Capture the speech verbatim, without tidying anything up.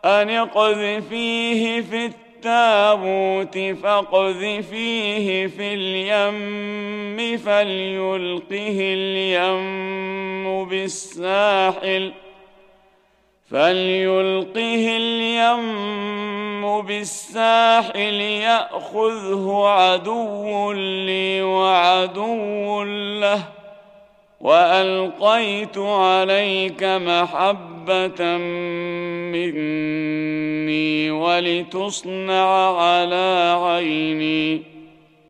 أن اقذفيه في التابوت فاقذفيه في اليم فليلقه اليم بالساحل فليلقه اليم بالساحل يأخذه عدو لي وعدو له وألقيت عليك محبة مني ولتصنع على عيني